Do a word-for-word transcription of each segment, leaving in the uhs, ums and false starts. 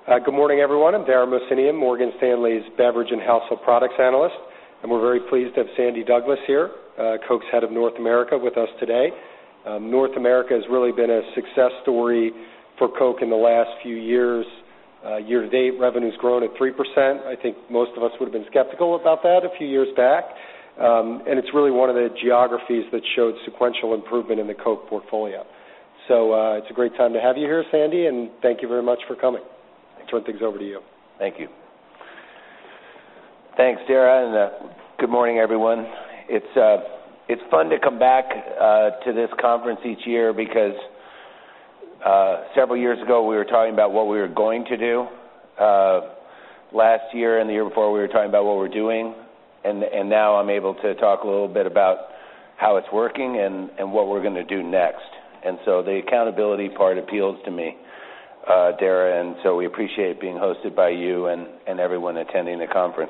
Uh, good morning, everyone. I'm Dara Mohsenian, Morgan Stanley's Beverage and Household Products Analyst, and we're very pleased to have Sandy Douglas here, uh, Coke's head of North America, with us today. Um, North America has really been a success story for Coke in the last few years. Uh, year-to-date, revenue's grown at three percent. I think most of us would have been skeptical about that a few years back, um, and it's really one of the geographies that showed sequential improvement in the Coke portfolio. So uh, it's a great time to have you here, Sandy, and thank you very much for coming. I'll turn things over to you. Thank you. Thanks, Dara, and uh, good morning, everyone. It's uh, it's fun to come back uh, to this conference each year because uh, several years ago we were talking about what we were going to do. Uh, last year and the year before we were talking about what we're doing, and and now I'm able to talk a little bit about how it's working and, and what we're going to do next. And so the accountability part appeals to me, uh, Dara, and so we appreciate being hosted by you and, and everyone attending the conference.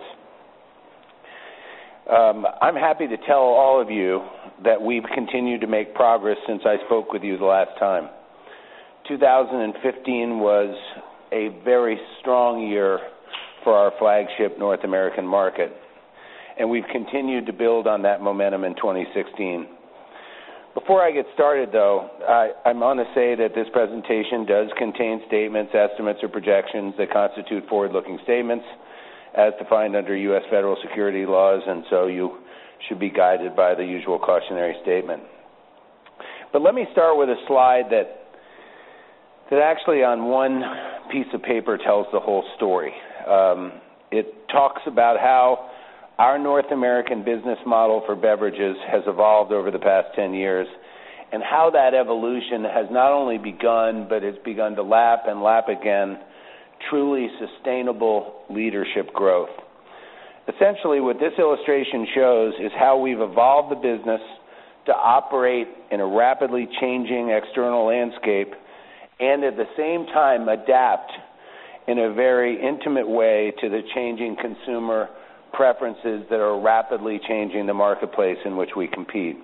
Um, I'm happy to tell all of you that we've continued to make progress since I spoke with you the last time. two thousand fifteen was a very strong year for our flagship North American market, and we've continued to build on that momentum in twenty sixteen. Before I get started, though, I, I want to say that this presentation does contain statements, estimates, or projections that constitute forward-looking statements as defined under U S federal security laws, and so you should be guided by the usual cautionary statement. But let me start with a slide that that actually on one piece of paper tells the whole story. Um, it talks about how our North American business model for beverages has evolved over the past ten years, and how that evolution has not only begun, but has begun to lap and lap again truly sustainable leadership growth. Essentially, what this illustration shows is how we've evolved the business to operate in a rapidly changing external landscape and at the same time adapt in a very intimate way to the changing consumer preferences that are rapidly changing the marketplace in which we compete.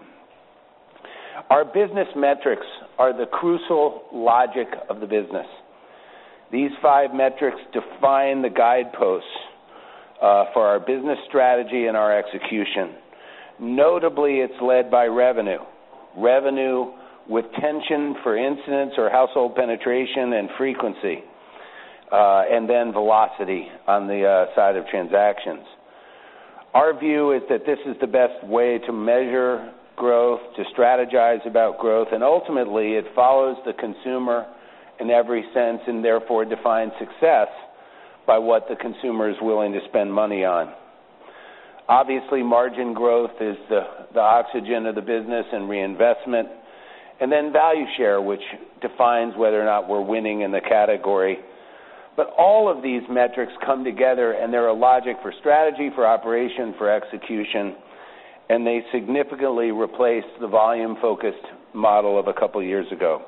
Our business metrics are the crucial logic of the business. These five metrics define the guideposts uh, for our business strategy and our execution. Notably, it's led by revenue. Revenue with tension for incidence or household penetration and frequency, uh, and then velocity on the uh, side of transactions. Our view is that this is the best way to measure growth, to strategize about growth, and ultimately it follows the consumer in every sense and therefore defines success by what the consumer is willing to spend money on. Obviously, margin growth is the, the oxygen of the business and reinvestment, and then value share, which defines whether or not we're winning in the category. But all of these metrics come together, and they're a logic for strategy, for operation, for execution, and they significantly replace the volume-focused model of a couple years ago.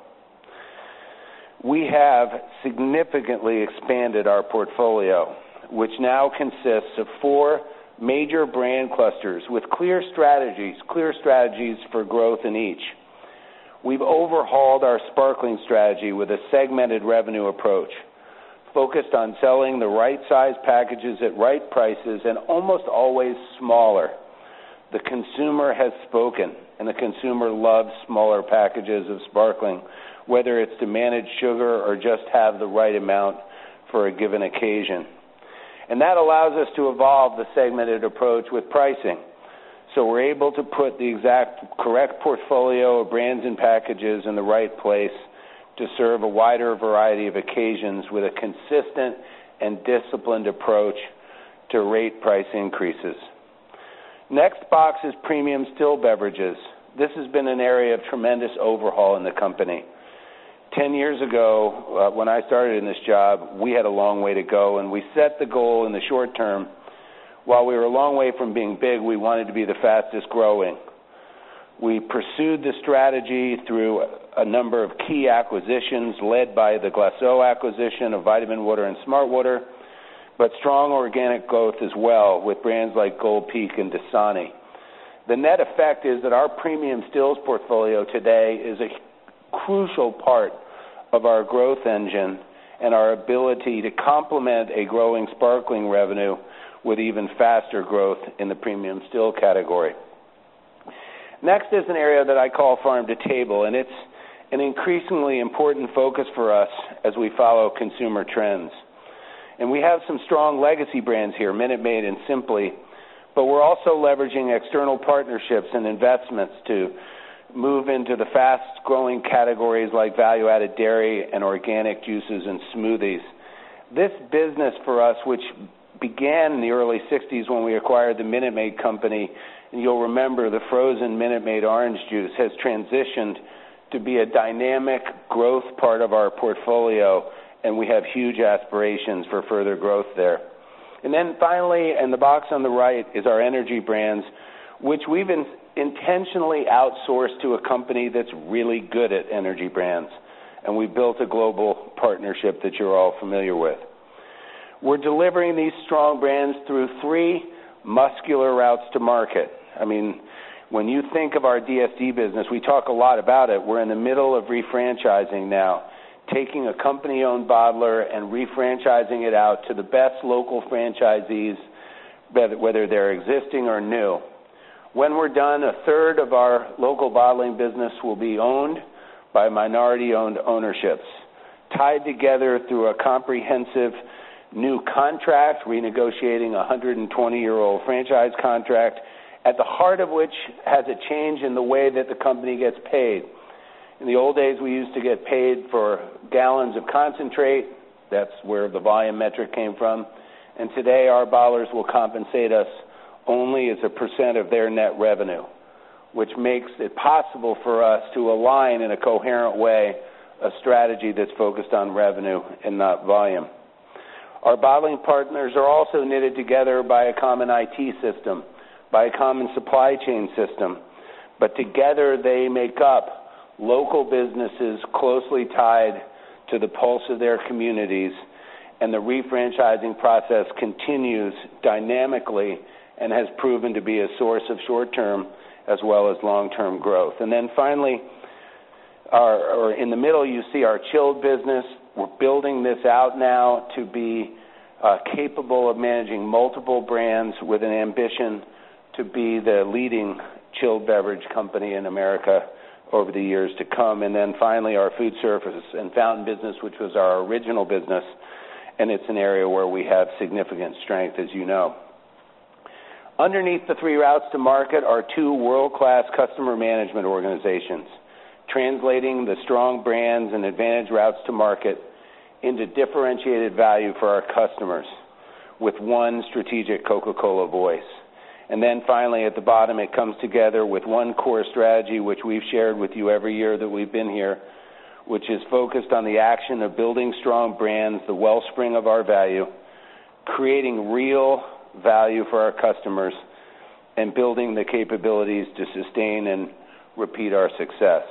We have significantly expanded our portfolio, which now consists of four major brand clusters with clear strategies, clear strategies for growth in each. We've overhauled our sparkling strategy with a segmented revenue approach, focused on selling the right size packages at right prices and almost always smaller. The consumer has spoken, and the consumer loves smaller packages of sparkling, whether it's to manage sugar or just have the right amount for a given occasion. And that allows us to evolve the segmented approach with pricing. So we're able to put the exact correct portfolio of brands and packages in the right place to serve a wider variety of occasions with a consistent and disciplined approach to rate price increases. Next box is premium still beverages. This has been an area of tremendous overhaul in the company. Ten years ago, uh, when I started in this job, we had a long way to go, and we set the goal in the short term. While we were a long way from being big, we wanted to be the fastest growing. We pursued the strategy through a number of key acquisitions led by the Glacéau acquisition of Vitamin Water and Smart Water, but strong organic growth as well with brands like Gold Peak and Dasani. The net effect is that our premium stills portfolio today is a crucial part of our growth engine and our ability to complement a growing sparkling revenue with even faster growth in the premium still category. Next is an area that I call farm to table, and it's an increasingly important focus for us as we follow consumer trends. And we have some strong legacy brands here, Minute Maid and Simply, but we're also leveraging external partnerships and investments to move into the fast-growing categories like value-added dairy and organic juices and smoothies. This business for us, which began in the early sixties when we acquired the Minute Maid company, and you'll remember the frozen Minute Maid orange juice, has transitioned to be a dynamic growth part of our portfolio, and we have huge aspirations for further growth there. And then finally, in the box on the right, is our energy brands, which we've in, intentionally outsourced to a company that's really good at energy brands, and we built a global partnership that you're all familiar with. We're delivering these strong brands through three muscular routes to market. I mean, when you think of our D S D business, we talk a lot about it. We're in the middle of refranchising now, taking a company-owned bottler and refranchising it out to the best local franchisees, whether they're existing or new. When we're done, a third of our local bottling business will be owned by minority-owned ownerships, tied together through a comprehensive new contract, renegotiating a one hundred twenty-year-old franchise contract, at the heart of which has a change in the way that the company gets paid. In the old days, we used to get paid for gallons of concentrate. That's where the volume metric came from. And today, our bottlers will compensate us only as a percent of their net revenue, which makes it possible for us to align in a coherent way a strategy that's focused on revenue and not volume. Our bottling partners are also knitted together by a common I T system, by a common supply chain system, but together they make up local businesses closely tied to the pulse of their communities, and the refranchising process continues dynamically and has proven to be a source of short-term as well as long-term growth. And then finally, our, or in the middle, you see our chilled business. We're building this out now to be uh, capable of managing multiple brands with an ambition to be the leading chilled beverage company in America over the years to come. And then finally, our food service and fountain business, which was our original business, and it's an area where we have significant strength, as you know. Underneath the three routes to market are two world-class customer management organizations, translating the strong brands and advantage routes to market into differentiated value for our customers with one strategic Coca-Cola voice. And then finally, at the bottom, it comes together with one core strategy, which we've shared with you every year that we've been here, which is focused on the action of building strong brands, the wellspring of our value, creating real value for our customers, and building the capabilities to sustain and repeat our success.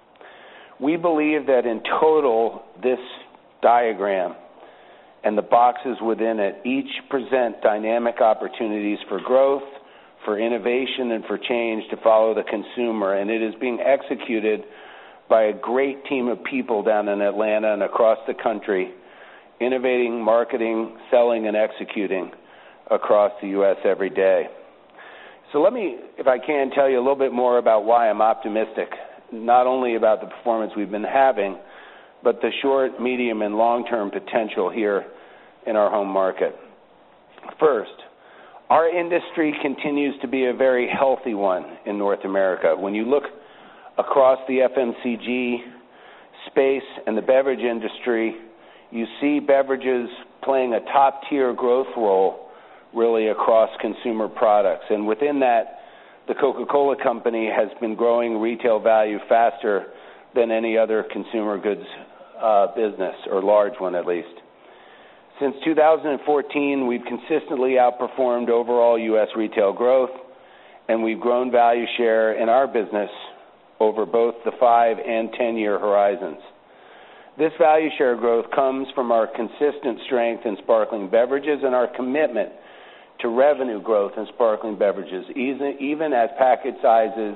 We believe that in total, this diagram and the boxes within it each present dynamic opportunities for growth, for innovation, and for change to follow the consumer, and it is being executed by a great team of people down in Atlanta and across the country, innovating, marketing, selling, and executing across the U S every day. So let me, if I can, tell you a little bit more about why I'm optimistic, not only about the performance we've been having, but the short, medium, and long-term potential here in our home market. First, our industry continues to be a very healthy one in North America. When you look across the F M C G space and the beverage industry, you see beverages playing a top-tier growth role really across consumer products. And within that, the Coca-Cola Company has been growing retail value faster than any other consumer goods uh, business, or large one at least. Since two thousand fourteen, we've consistently outperformed overall U S retail growth, and we've grown value share in our business over both the five and ten-year horizons. This value share growth comes from our consistent strength in sparkling beverages and our commitment to revenue growth in sparkling beverages, even, even as package sizes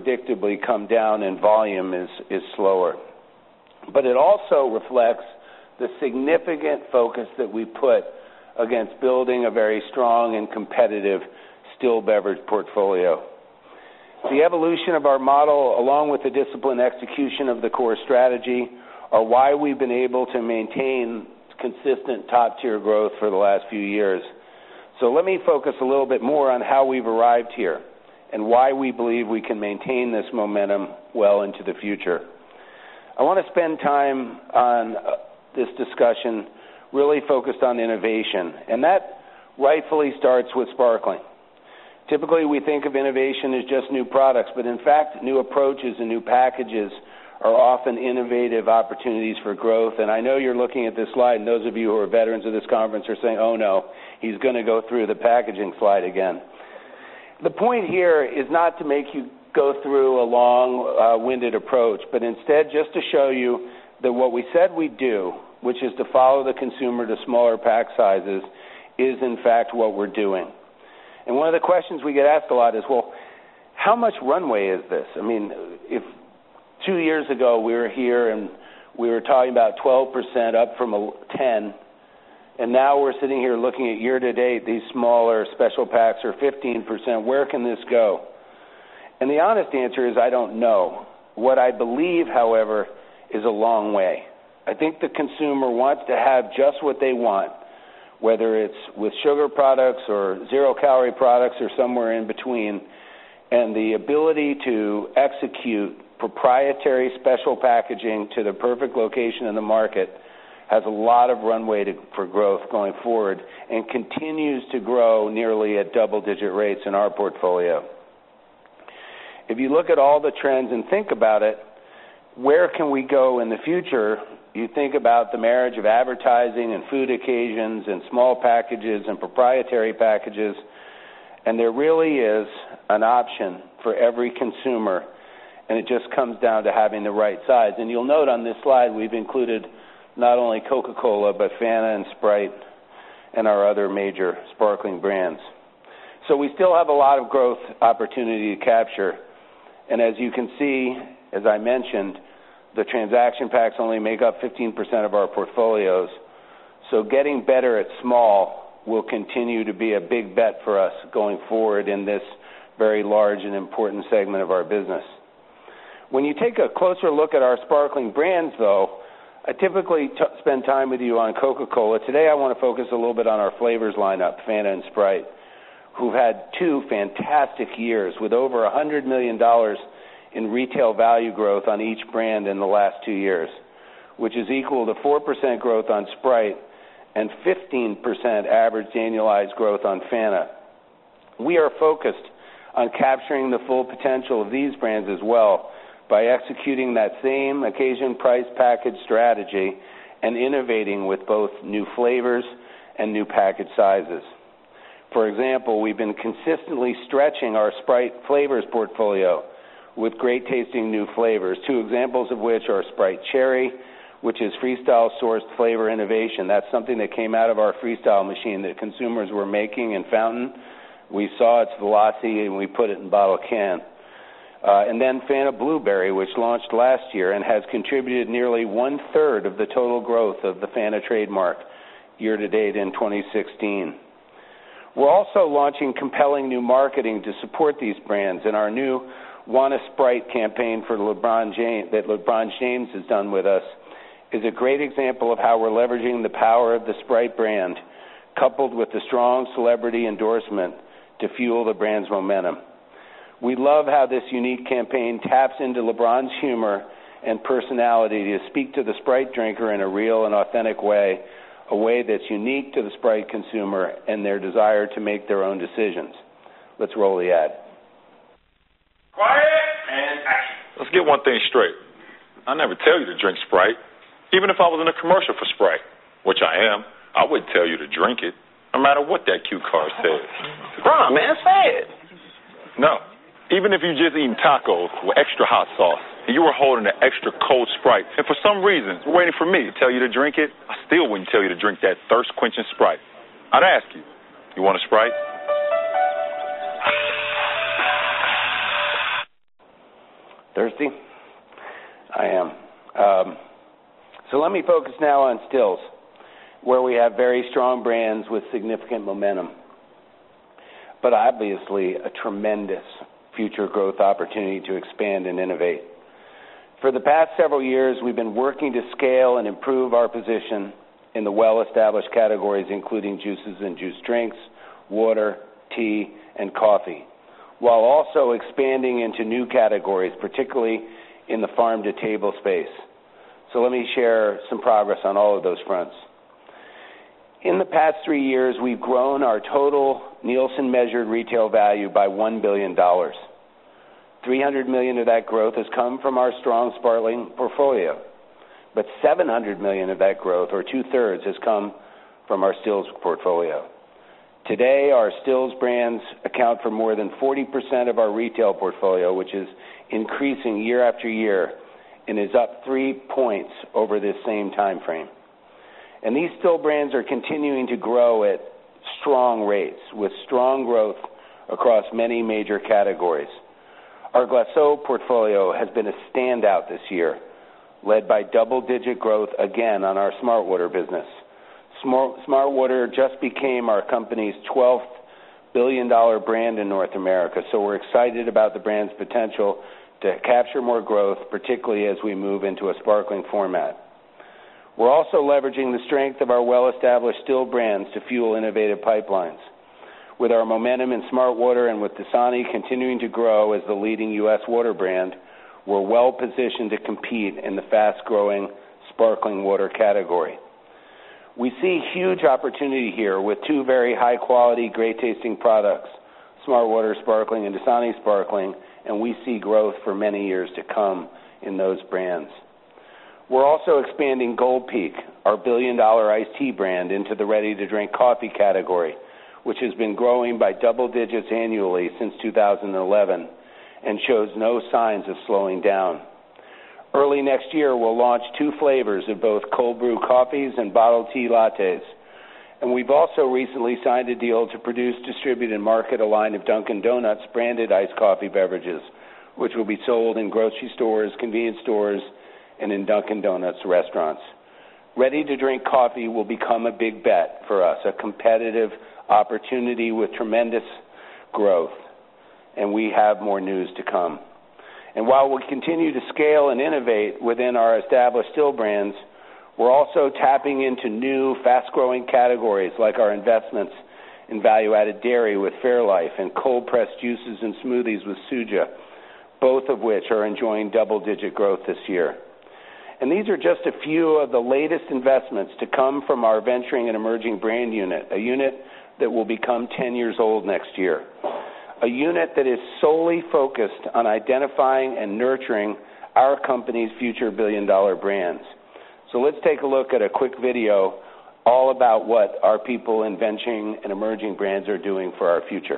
predictably come down and volume is, is slower. But it also reflects the significant focus that we put against building a very strong and competitive still beverage portfolio. The evolution of our model, along with the disciplined execution of the core strategy, are why we've been able to maintain consistent top-tier growth for the last few years. So let me focus a little bit more on how we've arrived here and why we believe we can maintain this momentum well into the future. I want to spend time on this discussion really focused on innovation, and that rightfully starts with sparkling. Typically, we think of innovation as just new products, but in fact, new approaches and new packages are often innovative opportunities for growth. And I know you're looking at this slide, and those of you who are veterans of this conference are saying, oh no, he's going to go through the packaging slide again. The point here is not to make you go through a long-winded uh, approach, but instead just to show you that what we said we'd do, which is to follow the consumer to smaller pack sizes, is in fact what we're doing. And one of the questions we get asked a lot is, well, how much runway is this? I mean, if two years ago we were here and we were talking about twelve percent up from ten, and now we're sitting here looking at year-to-date, these smaller special packs are fifteen percent. Where can this go? And the honest answer is I don't know. What I believe, however, is a long way. I think the consumer wants to have just what they want, whether it's with sugar products or zero-calorie products or somewhere in between, and the ability to execute proprietary special packaging to the perfect location in the market has a lot of runway to, for growth going forward and continues to grow nearly at double-digit rates in our portfolio. If you look at all the trends and think about it, where can we go in the future? You think about the marriage of advertising and food occasions and small packages and proprietary packages, and there really is an option for every consumer, and it just comes down to having the right size. And you'll note on this slide we've included not only Coca-Cola, but Fanta and Sprite and our other major sparkling brands. So we still have a lot of growth opportunity to capture, and as you can see, as I mentioned, the transaction packs only make up fifteen percent of our portfolios. So getting better at small will continue to be a big bet for us going forward in this very large and important segment of our business. When you take a closer look at our sparkling brands, though, I typically t- spend time with you on Coca-Cola. Today I want to focus a little bit on our flavors lineup, Fanta and Sprite, who've had two fantastic years with over one hundred million dollars in retail value growth on each brand in the last two years, which is equal to four percent growth on Sprite and fifteen percent average annualized growth on Fanta. We are focused on capturing the full potential of these brands as well by executing that same occasion price package strategy and innovating with both new flavors and new package sizes. For example, we've been consistently stretching our Sprite flavors portfolio with great-tasting new flavors, two examples of which are Sprite Cherry, which is Freestyle-sourced flavor innovation. That's something that came out of our Freestyle machine that consumers were making in Fountain. We saw its velocity, and we put it in bottle can. Uh, and then Fanta Blueberry, which launched last year and has contributed nearly one-third of the total growth of the Fanta trademark year-to-date in twenty sixteen. We're also launching compelling new marketing to support these brands, and our new Want a Sprite campaign for LeBron James, that LeBron James has done with us, is a great example of how we're leveraging the power of the Sprite brand, coupled with the strong celebrity endorsement to fuel the brand's momentum. We love how this unique campaign taps into LeBron's humor and personality to speak to the Sprite drinker in a real and authentic way, a way that's unique to the Sprite consumer and their desire to make their own decisions. Let's roll the ad. Quiet and action. Let's get one thing straight. I never tell you to drink Sprite. Even if I was in a commercial for Sprite, which I am, I wouldn't tell you to drink it, no matter what that cue card says. Ron, man, say it. No. Even if you're just eating tacos with extra hot sauce, and you were holding an extra cold Sprite, and for some reason were waiting for me to tell you to drink it, I still wouldn't tell you to drink that thirst-quenching Sprite. I'd ask you, you want a Sprite? Thirsty? I am. Um, So let me focus now on stills, where we have very strong brands with significant momentum, but obviously a tremendous future growth opportunity to expand and innovate. For the past several years, we've been working to scale and improve our position in the well-established categories, including juices and juice drinks, water, tea, and coffee, while also expanding into new categories, particularly in the farm-to-table space. So let me share some progress on all of those fronts. In the past three years, we've grown our total Nielsen-measured retail value by one billion dollars. three hundred million dollars of that growth has come from our strong sparkling portfolio, but seven hundred million dollars of that growth, or two-thirds, has come from our stills portfolio. Today, our stills brands account for more than forty percent of our retail portfolio, which is increasing year after year and is up three points over this same time frame. And these still brands are continuing to grow at strong rates, with strong growth across many major categories. Our Glacéau portfolio has been a standout this year, led by double-digit growth again on our Smartwater business. Smart, Smartwater just became our company's twelfth billion dollar brand in North America, so we're excited about the brand's potential to capture more growth, particularly as we move into a sparkling format. We're also leveraging the strength of our well-established still brands to fuel innovative pipelines. With our momentum in Smartwater and with Dasani continuing to grow as the leading U S water brand, we're well-positioned to compete in the fast-growing sparkling water category. We see huge opportunity here with two very high-quality, great-tasting products, Smartwater Sparkling and Dasani Sparkling, and we see growth for many years to come in those brands. We're also expanding Gold Peak, our billion-dollar iced tea brand, into the ready-to-drink coffee category, which has been growing by double digits annually since two thousand eleven and shows no signs of slowing down. Early next year, we'll launch two flavors of both cold brew coffees and bottled tea lattes. And we've also recently signed a deal to produce, distribute, and market a line of Dunkin' Donuts branded iced coffee beverages, which will be sold in grocery stores, convenience stores, and in Dunkin' Donuts restaurants. Ready-to-drink coffee will become a big bet for us, a competitive opportunity with tremendous growth, and we have more news to come. And while we continue to scale and innovate within our established still brands, we're also tapping into new, fast-growing categories like our investments in value-added dairy with Fairlife and cold-pressed juices and smoothies with Suja, both of which are enjoying double-digit growth this year. And these are just a few of the latest investments to come from our Venturing and Emerging Brand Unit, a unit that will become ten years old next year, a unit that is solely focused on identifying and nurturing our company's future billion-dollar brands. So let's take a look at a quick video all about what our people in Venturing and Emerging Brands are doing for our future.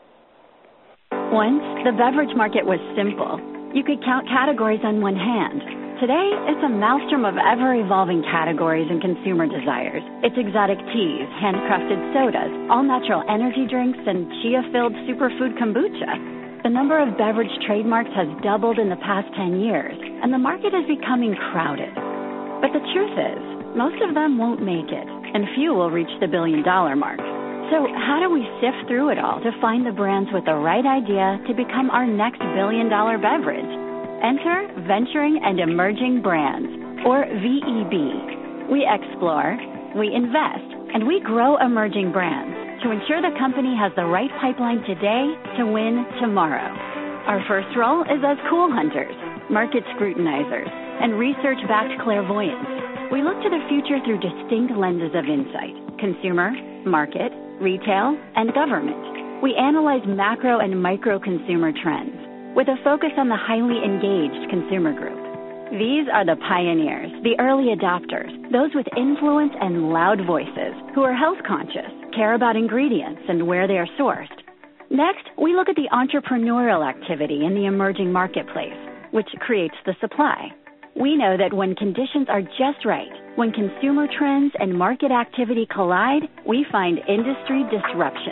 Once, the beverage market was simple. You could count categories on one hand. Today, it's a maelstrom of ever-evolving categories and consumer desires. It's exotic teas, handcrafted sodas, all-natural energy drinks, and chia-filled superfood kombucha. The number of beverage trademarks has doubled in the past ten years, and the market is becoming crowded. But the truth is, most of them won't make it, and few will reach the billion-dollar mark. So how do we sift through it all to find the brands with the right idea to become our next billion-dollar beverage? Enter Venturing and Emerging Brands, or V E B. We explore, we invest, and we grow emerging brands to ensure the company has the right pipeline today to win tomorrow. Our first role is as cool hunters, market scrutinizers, and research-backed clairvoyants. We look to the future through distinct lenses of insight: consumer, market, retail, and government. We analyze macro and micro consumer trends with a focus on the highly engaged consumer group. These are the pioneers, the early adopters, those with influence and loud voices who are health conscious, care about ingredients and where they are sourced. Next, we look at the entrepreneurial activity in the emerging marketplace, which creates the supply. We know that when conditions are just right, when consumer trends and market activity collide, we find industry disruption.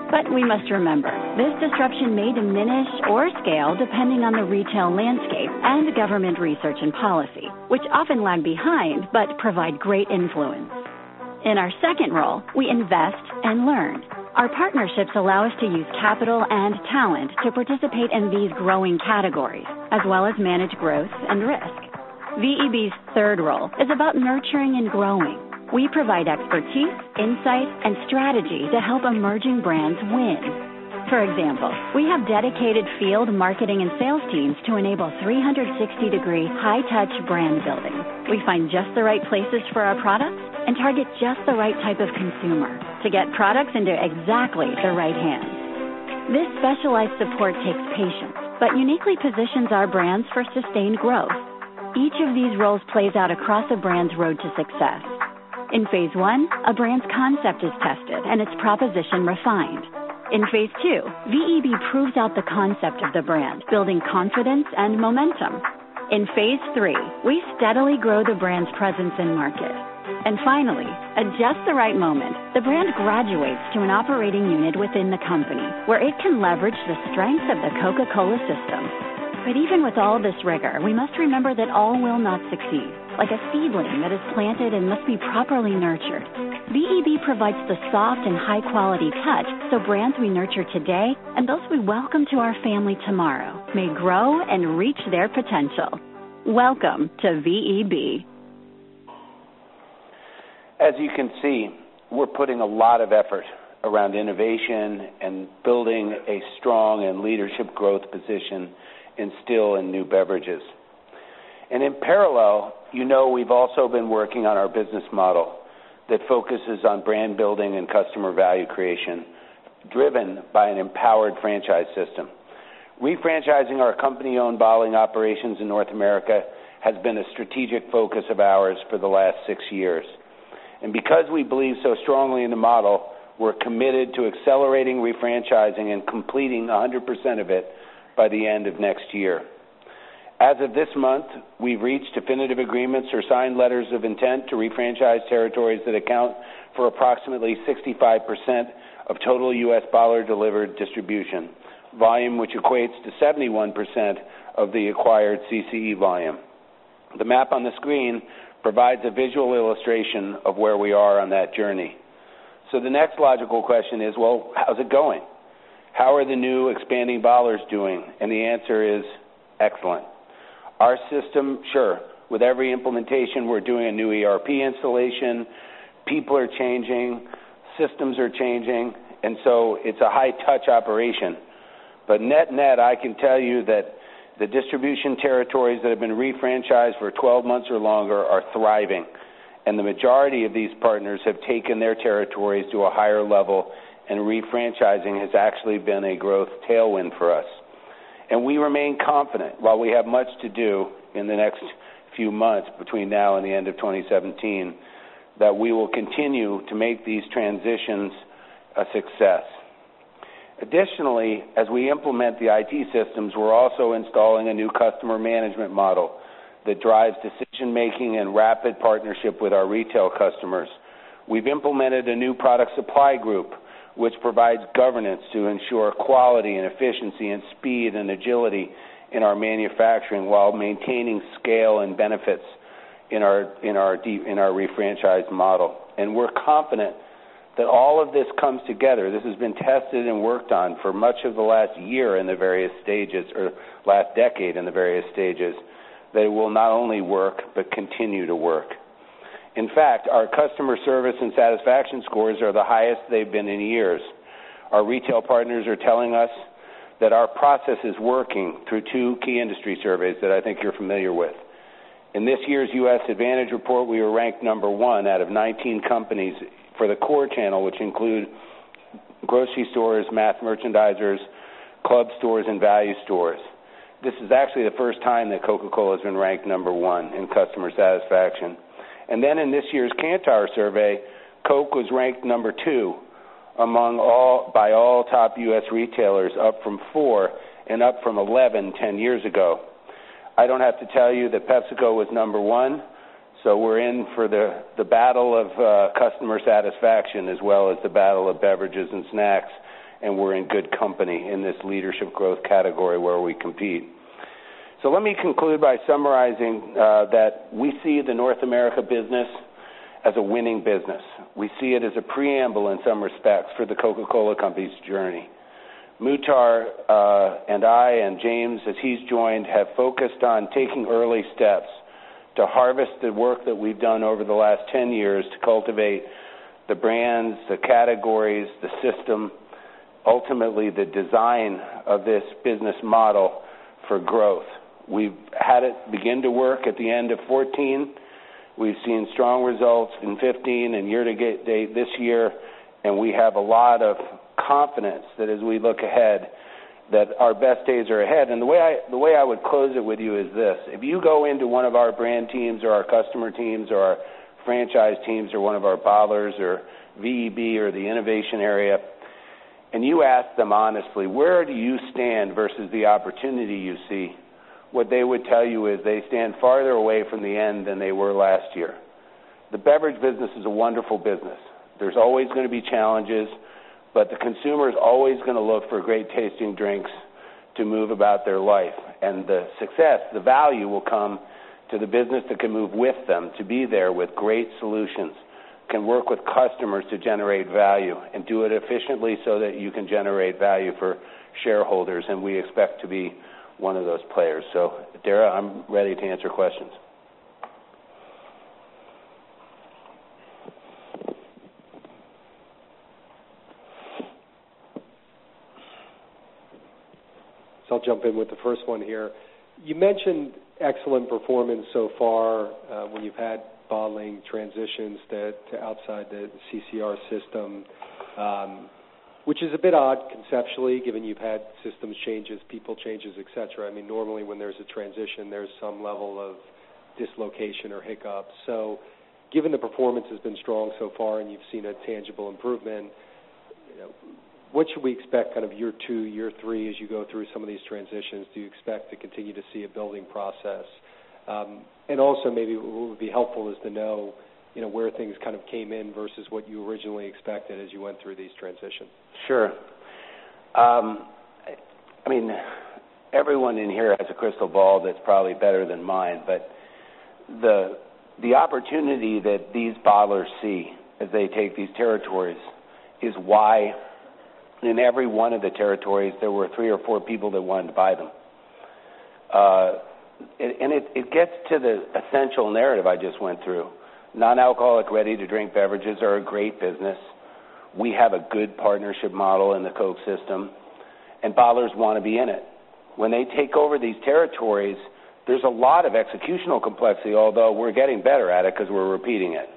But we must remember, this disruption may diminish or scale depending on the retail landscape and government research and policy, which often lag behind but provide great influence. In our second role, we invest and learn. Our partnerships allow us to use capital and talent to participate in these growing categories, as well as manage growth and risk. V E B's third role is about nurturing and growing. We provide expertise, insight, and strategy to help emerging brands win. For example, we have dedicated field marketing and sales teams to enable three sixty degree high-touch brand building. We find just the right places for our products and target just the right type of consumer to get products into exactly the right hands. This specialized support takes patience, but uniquely positions our brands for sustained growth. Each of these roles plays out across a brand's road to success. In phase one, a brand's concept is tested and its proposition refined. In phase two, V E B proves out the concept of the brand, building confidence and momentum. In phase three, we steadily grow the brand's presence in market. And finally, at just the right moment, the brand graduates to an operating unit within the company where it can leverage the strength of the Coca-Cola system. But even with all this rigor, we must remember that all will not succeed. Like a seedling that is planted and must be properly nurtured, V E B provides the soft and high-quality touch so brands we nurture today and those we welcome to our family tomorrow may grow and reach their potential. Welcome to V E B. As you can see, we're putting a lot of effort around innovation and building a strong and leadership growth position in still and new beverages. And in parallel, you know we've also been working on our business model that focuses on brand building and customer value creation, driven by an empowered franchise system. Refranchising our company-owned bottling operations in North America has been a strategic focus of ours for the last six years. And because we believe so strongly in the model, we're committed to accelerating refranchising and completing one hundred percent of it by the end of next year. As of this month, we've reached definitive agreements or signed letters of intent to refranchise territories that account for approximately sixty-five percent of total U S bottler-delivered distribution, volume which equates to seventy-one percent of the acquired C C E volume. The map on the screen provides a visual illustration of where we are on that journey. So the next logical question is, well, how's it going? How are the new expanding bottlers doing? And the answer is excellent. Our system, sure, with every implementation, we're doing a new E R P installation, people are changing, systems are changing, and so it's a high-touch operation. But net-net, I can tell you that the distribution territories that have been refranchised for twelve months or longer are thriving, and the majority of these partners have taken their territories to a higher level, and refranchising has actually been a growth tailwind for us. And we remain confident, while we have much to do in the next few months between now and the end of twenty seventeen, that we will continue to make these transitions a success. Additionally, as we implement the I T systems, we're also installing a new customer management model that drives decision-making and rapid partnership with our retail customers. We've implemented a new product supply group, which provides governance to ensure quality and efficiency and speed and agility in our manufacturing while maintaining scale and benefits in our in our in our refranchised model. And we're confident that all of this comes together. This has been tested and worked on for much of the last year in the various stages, or last decade in the various stages, that it will not only work, but continue to work. In fact, our customer service and satisfaction scores are the highest they've been in years. Our retail partners are telling us that our process is working through two key industry surveys that I think you're familiar with. In this year's U S Advantage report, we were ranked number one out of nineteen companies for the core channel, which include grocery stores, mass merchandisers, club stores, and value stores. This is actually the first time that Coca-Cola has been ranked number one in customer satisfaction. And then in this year's Kantar survey, Coke was ranked number two among all by all top U S retailers, up from four and up from eleven ten years ago. I don't have to tell you that PepsiCo was number one, so we're in for the, the battle of uh, customer satisfaction as well as the battle of beverages and snacks and we're in good company in this leadership growth category where we compete. So let me conclude by summarizing uh, that we see the North America business as a winning business. We see it as a preamble in some respects for the Coca-Cola Company's journey. Muhtar uh, and I and James, as he's joined, have focused on taking early steps to harvest the work that we've done over the last ten years to cultivate the brands, the categories, the system, ultimately the design of this business model for growth. We've had it begin to work at the end of fourteen. We've seen strong results in fifteen and year-to-date this year, and we have a lot of confidence that as we look ahead, that our best days are ahead. And the way I the way I would close it with you is this. If you go into one of our brand teams or our customer teams or our franchise teams or one of our bottlers or V E B or the innovation area, and you ask them honestly, where do you stand versus the opportunity you see, what they would tell you is they stand farther away from the end than they were last year. The beverage business is a wonderful business. There's always going to be challenges, but the consumer is always going to look for great tasting drinks to move about their life. And the success, the value will come to the business that can move with them, to be there with great solutions, can work with customers to generate value and do it efficiently so that you can generate value for shareholders. And we expect to be one of those players. So, Dara, I'm ready to answer questions. So I'll jump in with the first one here. You mentioned excellent performance so far uh, when you've had bottling transitions to, to outside the C C R system, um, which is a bit odd conceptually, given you've had systems changes, people changes, et cetera. I mean, normally when there's a transition, there's some level of dislocation or hiccup. So given the performance has been strong so far and you've seen a tangible improvement, you know, what should we expect kind of year two, year three as you go through some of these transitions? Do you expect to continue to see a building process? Um, and also maybe what would be helpful is to know, you know, where things kind of came in versus what you originally expected as you went through these transitions. Sure. Um, I mean, everyone in here has a crystal ball that's probably better than mine, but the the opportunity that these bottlers see as they take these territories is why in every one of the territories there were three or four people that wanted to buy them. Uh, and it, it gets to the essential narrative I just went through. Non-alcoholic ready-to-drink beverages are a great business. We have a good partnership model in the Coke system, and bottlers want to be in it. When they take over these territories, there's a lot of executional complexity, although we're getting better at it because we're repeating it.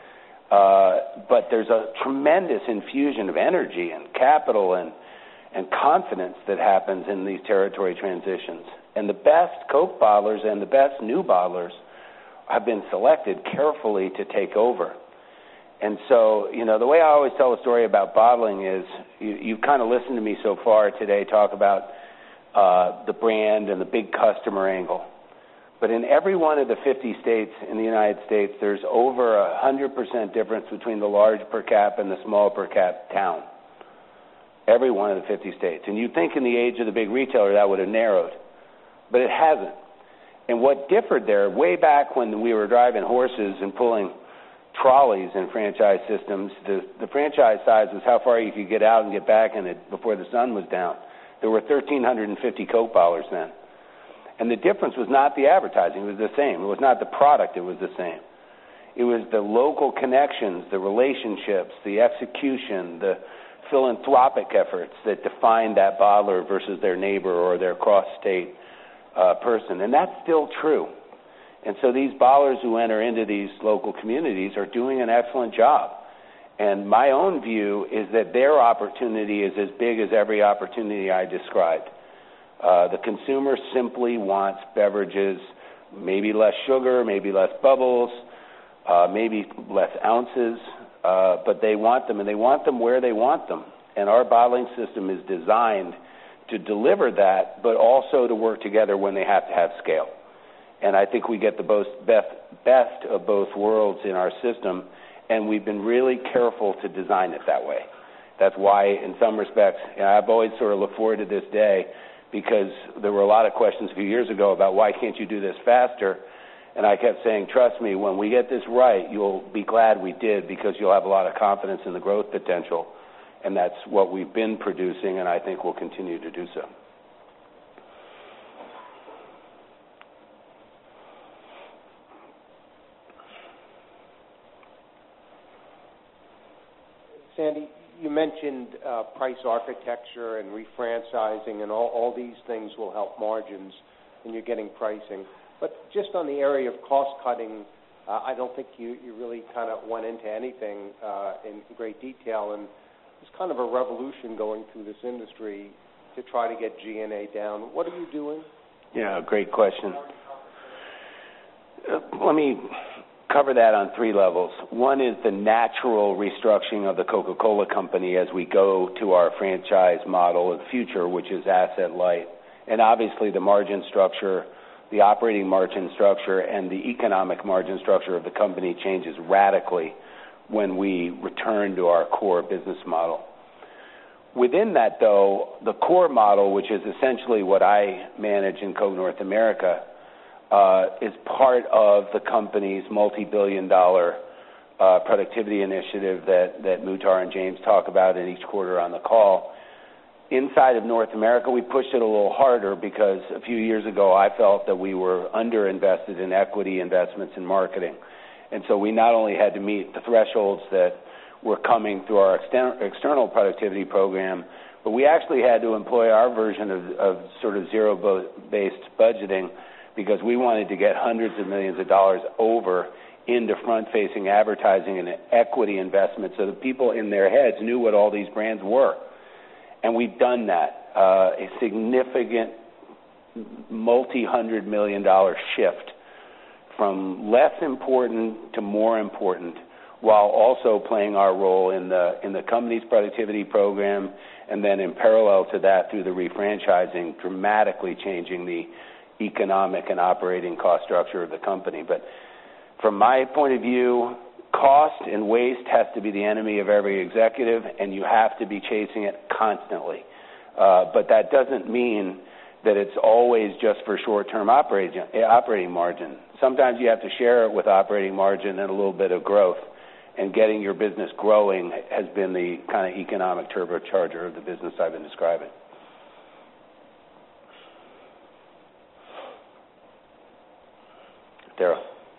Uh, but there's a tremendous infusion of energy and capital and, and confidence that happens in these territory transitions. And the best Coke bottlers and the best new bottlers have been selected carefully to take over. And so, you know, the way I always tell a story about bottling is you, you've kind of listened to me so far today talk about uh, the brand and the big customer angle. But in every one of the fifty states in the United States, there's over a one hundred percent difference between the large per cap and the small per cap town. Every one of the fifty states. And you'd think in the age of the big retailer that would have narrowed. But it hasn't. And what differed there, way back when we were driving horses and pulling trolleys in franchise systems, the, the franchise size was how far you could get out and get back in it before the sun was down. There were one thousand three hundred fifty Coke bottlers then. And the difference was not the advertising, it was the same. It was not the product, it was the same. It was the local connections, the relationships, the execution, the philanthropic efforts that defined that bottler versus their neighbor or their cross-state uh, person. And that's still true. And so these bottlers who enter into these local communities are doing an excellent job. And my own view is that their opportunity is as big as every opportunity I described. Uh, the consumer simply wants beverages, maybe less sugar, maybe less bubbles, uh, maybe less ounces, uh, but they want them, and they want them where they want them. And our bottling system is designed to deliver that, but also to work together when they have to have scale. And I think we get the most best, best of both worlds in our system, and we've been really careful to design it that way. That's why, in some respects, and I've always sort of looked forward to this day, because there were a lot of questions a few years ago about why can't you do this faster, and I kept saying, trust me, when we get this right, you'll be glad we did, because you'll have a lot of confidence in the growth potential, and that's what we've been producing, and I think we'll continue to do so. Sandy, you mentioned uh, price architecture and refranchising, and all, all these things will help margins when you're getting pricing. But just on the area of cost cutting, uh, I don't think you, you really kind of went into anything uh, in great detail. And it's kind of a revolution going through this industry to try to get G and A down. What are you doing? Yeah, great question. Uh, let me cover that on three levels. One is the natural restructuring of the Coca-Cola Company as we go to our franchise model of the future, which is asset light. And obviously the margin structure, the operating margin structure, and the economic margin structure of the company changes radically when we return to our core business model. Within that, though, the core model, which is essentially what I manage in Coke North America, Uh, is part of the company's multi-billion dollar uh, productivity initiative that, that Muhtar and James talk about in each quarter on the call. Inside of North America, we pushed it a little harder because a few years ago I felt that we were underinvested in equity investments in marketing. And so we not only had to meet the thresholds that were coming through our exter- external productivity program, but we actually had to employ our version of, of sort of zero-based budgeting, because we wanted to get hundreds of millions of dollars over into front-facing advertising and equity investment so that people in their heads knew what all these brands were. And we've done that, uh, a significant multi-hundred million dollar shift from less important to more important, while also playing our role in the in the company's productivity program, and then in parallel to that through the refranchising, dramatically changing the economic and operating cost structure of the company. But from my point of view, cost and waste has to be the enemy of every executive, and you have to be chasing it constantly. Uh, but that doesn't mean that it's always just for short-term operating, operating margin. Sometimes you have to share it with operating margin and a little bit of growth, and getting your business growing has been the kind of economic turbocharger of the business I've been describing. Darryl.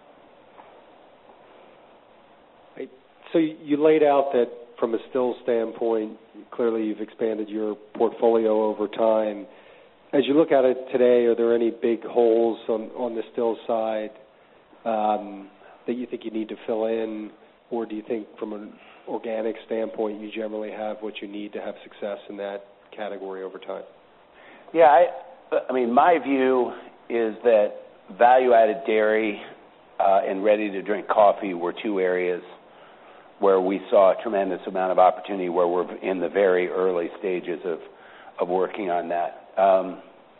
So you laid out that from a stills standpoint, clearly you've expanded your portfolio over time. As you look at it today, are there any big holes on, on the stills side um, that you think you need to fill in, or do you think from an organic standpoint you generally have what you need to have success in that category over time? Yeah, I, I mean, my view is that value-added dairy uh, and ready-to-drink coffee were two areas where we saw a tremendous amount of opportunity, where we're in the very early stages of, of working on that. Um,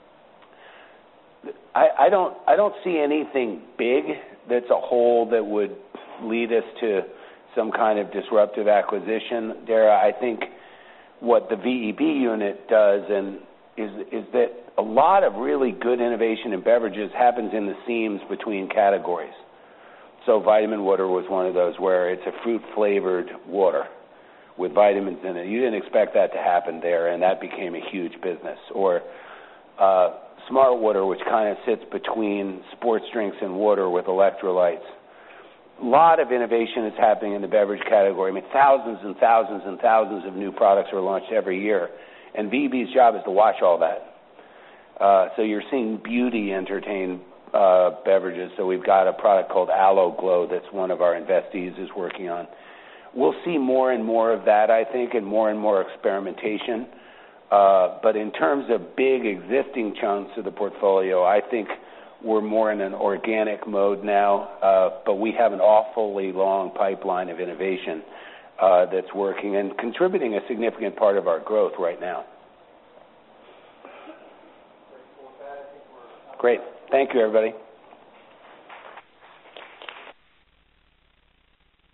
I, I don't I don't see anything big that's a hole that would lead us to some kind of disruptive acquisition. Dara, I think what the V E B unit does and is is that a lot of really good innovation in beverages happens in the seams between categories. So vitamin water was one of those, where it's a fruit-flavored water with vitamins in it. You didn't expect that to happen there, and that became a huge business. Or uh, Smart Water, which kind of sits between sports drinks and water with electrolytes. A lot of innovation is happening in the beverage category. I mean, thousands and thousands and thousands of new products are launched every year, and V E B's job is to watch all that. Uh, so you're seeing beauty entertain uh, beverages. So we've got a product called Aloe Glow that's one of our investees is working on. We'll see more and more of that, I think, and more and more experimentation. Uh, but in terms of big existing chunks of the portfolio, I think we're more in an organic mode now, uh, but we have an awfully long pipeline of innovation uh, that's working and contributing a significant part of our growth right now. Great. Thank you, everybody.